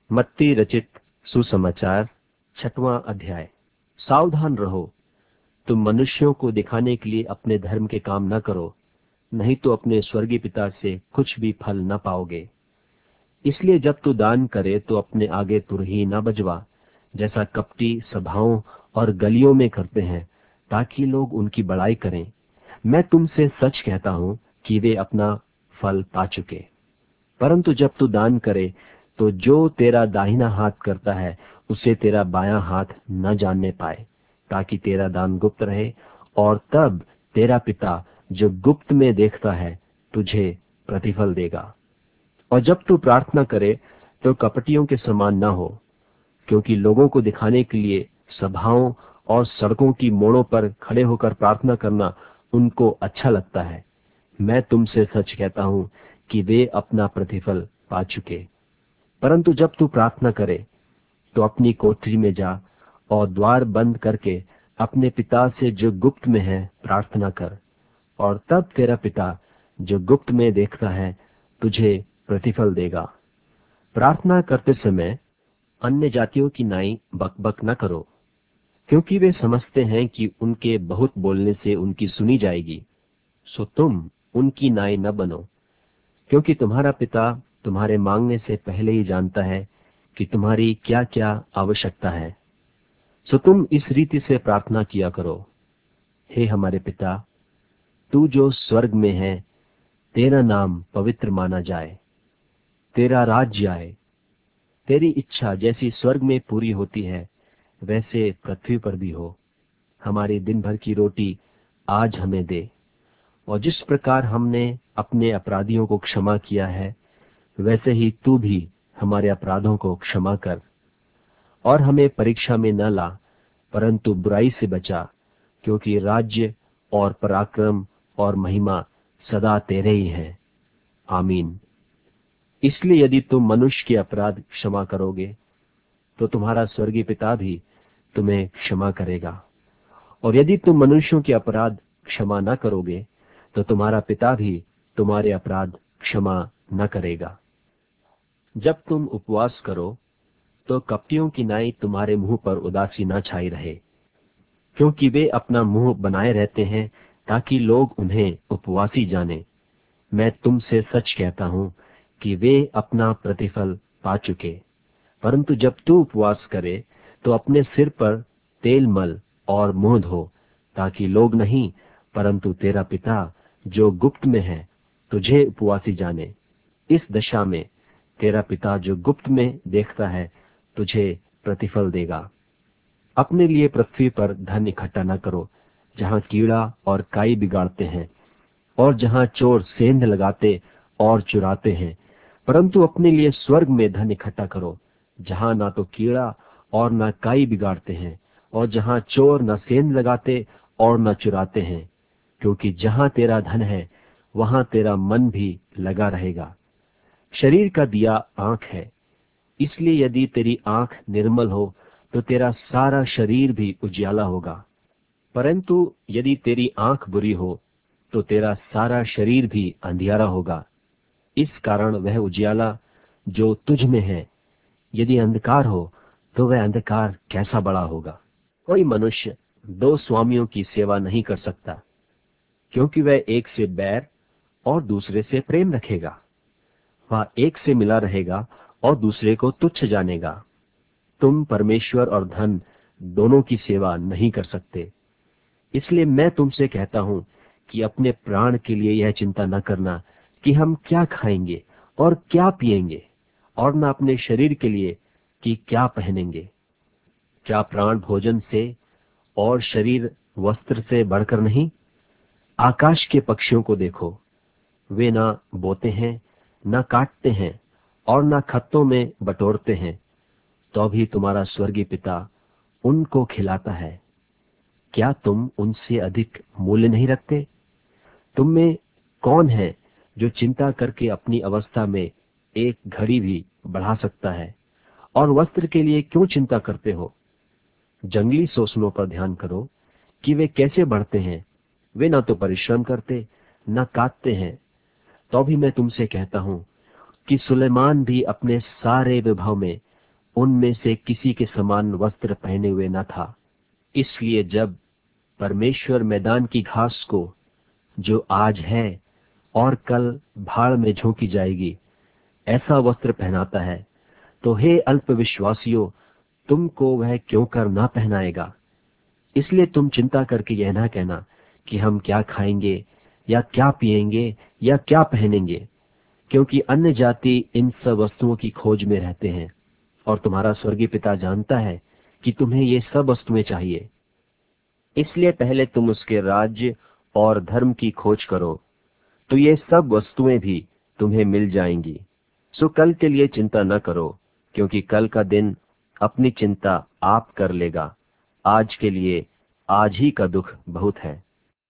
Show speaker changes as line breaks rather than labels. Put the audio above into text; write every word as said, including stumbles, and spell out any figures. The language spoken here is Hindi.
मत्ती रचित सुसमाचार छठवां अध्याय। सावधान रहो, तुम मनुष्यों को दिखाने के लिए अपने धर्म के काम न करो, नहीं तो अपने स्वर्गीय पिता से कुछ भी फल न पाओगे। इसलिए जब तू दान करे तो अपने आगे तुरही न बजवा, जैसा कपटी सभाओं और गलियों में करते हैं, ताकि लोग उनकी बड़ाई करें। मैं तुमसे सच कहता हूं कि वे अपना फल पा चुके। परंतु जब तू दान करे तो जो तेरा दाहिना हाथ करता है उसे तेरा बायां हाथ न जानने पाए, ताकि तेरा दान गुप्त रहे, और तब तेरा पिता जो गुप्त में देखता है तुझे प्रतिफल देगा। और जब तू प्रार्थना करे तो कपटियों के समान न हो, क्योंकि लोगों को दिखाने के लिए सभाओं और सड़कों की मोड़ों पर खड़े होकर प्रार्थना करना उनको अच्छा लगता है। मैं तुमसे सच कहता हूं कि वे अपना प्रतिफल पा चुके। परंतु जब तू प्रार्थना करे तो अपनी कोठरी में जा और द्वार बंद करके अपने पिता से जो गुप्त में है प्रार्थना कर, और तब तेरा पिता जो गुप्त में देखता है तुझे प्रतिफल देगा। प्रार्थना करते समय अन्य जातियों की नाई बकबक न करो, क्योंकि वे समझते हैं कि उनके बहुत बोलने से उनकी सुनी जाएगी। सो तुम उनकी नाई न बनो, क्योंकि तुम्हारा पिता तुम्हारे मांगने से पहले ही जानता है कि तुम्हारी क्या क्या आवश्यकता है। सो तुम इस रीति से प्रार्थना किया करो, हे हमारे पिता, तू जो स्वर्ग में है, तेरा नाम पवित्र माना जाए, तेरा राज्य आए, तेरी इच्छा जैसी स्वर्ग में पूरी होती है वैसे पृथ्वी पर भी हो। हमारी दिन भर की रोटी आज हमें दे, और जिस प्रकार हमने अपने अपराधियों को क्षमा किया है वैसे ही तू भी हमारे अपराधों को क्षमा कर। और हमें परीक्षा में न ला, परंतु बुराई से बचा, क्योंकि राज्य और पराक्रम और महिमा सदा तेरे ही है। आमीन। इसलिए यदि तुम मनुष्य के अपराध क्षमा करोगे तो तुम्हारा स्वर्गीय पिता भी तुम्हें क्षमा करेगा, और यदि तुम मनुष्यों के अपराध क्षमा न करोगे तो तुम्हारा पिता भी तुम्हारे अपराध क्षमा न करेगा। जब तुम उपवास करो तो कपटियों की नाई तुम्हारे मुंह पर उदासी न छाई रहे, क्योंकि वे अपना मुंह बनाए रहते हैं ताकि लोग उन्हें उपवासी जाने। मैं तुमसे सच कहता हूं कि वे अपना प्रतिफल पा चुके। परंतु जब तू उपवास करे तो अपने सिर पर तेल मल और मुंह धो, ताकि लोग नहीं परंतु तेरा पिता जो गुप्त में है तुझे उपवासी जाने। इस दशा में तेरा पिता जो गुप्त में देखता है तुझे प्रतिफल देगा। अपने लिए पृथ्वी पर धन इकट्ठा न करो, जहां कीड़ा और काई बिगाड़ते हैं और जहां चोर सेंध लगाते और चुराते हैं, परंतु अपने लिए स्वर्ग में धन इकट्ठा करो, जहां ना तो कीड़ा और ना काई बिगाड़ते हैं और जहां चोर न सेंध लगाते और न चुराते हैं। क्योंकि जहां तेरा धन है वहां तेरा मन भी लगा रहेगा। शरीर का दिया आंख है, इसलिए यदि तेरी आंख निर्मल हो तो तेरा सारा शरीर भी उजियाला होगा। परंतु यदि तेरी आंख बुरी हो तो तेरा सारा शरीर भी अंधियारा होगा। इस कारण वह उजियाला जो तुझ में है यदि अंधकार हो तो वह अंधकार कैसा बड़ा होगा। कोई मनुष्य दो स्वामियों की सेवा नहीं कर सकता, क्योंकि वह एक से बैर और दूसरे से प्रेम रखेगा। वह एक से मिला रहेगा और दूसरे को तुच्छ जानेगा। तुम परमेश्वर और धन दोनों की सेवा नहीं कर सकते। इसलिए मैं तुमसे कहता हूं कि अपने प्राण के लिए यह चिंता न करना कि हम क्या खाएंगे और क्या पिएंगे, और न अपने शरीर के लिए कि क्या पहनेंगे। क्या प्राण भोजन से और शरीर वस्त्र से बढ़कर नहीं? आकाश के पक्षियों को देखो, वे ना बोते हैं, न काटते हैं और न खत्तों में बटोरते हैं, तो भी तुम्हारा स्वर्गीय पिता उनको खिलाता है। क्या तुम उनसे अधिक मूल्य नहीं रखते? तुम में कौन है जो चिंता करके अपनी अवस्था में एक घड़ी भी बढ़ा सकता है? और वस्त्र के लिए क्यों चिंता करते हो? जंगली सोसनों पर ध्यान करो कि वे कैसे बढ़ते हैं। वे न तो परिश्रम करते न काटते हैं। तो भी मैं तुमसे कहता हूं कि सुलेमान भी अपने सारे वैभव में उनमें से किसी के समान वस्त्र पहने हुए न था। इसलिए जब परमेश्वर मैदान की घास को, जो आज है और कल भाड़ में झोंकी जाएगी, ऐसा वस्त्र पहनाता है, तो हे अल्पविश्वासियों, तुमको वह क्यों कर ना पहनाएगा। इसलिए तुम चिंता करके यह ना कहना कि हम क्या खाएंगे या क्या पिएंगे या क्या पहनेंगे, क्योंकि अन्य जाति इन सब वस्तुओं की खोज में रहते हैं, और तुम्हारा स्वर्गीय पिता जानता है कि तुम्हें ये सब वस्तुएं चाहिए। इसलिए पहले तुम उसके राज्य और धर्म की खोज करो, तो ये सब वस्तुएं भी तुम्हें मिल जाएंगी। सो कल के लिए चिंता न करो, क्योंकि कल का दिन अपनी चिंता आप कर लेगा। आज के लिए आज ही का दुख बहुत है।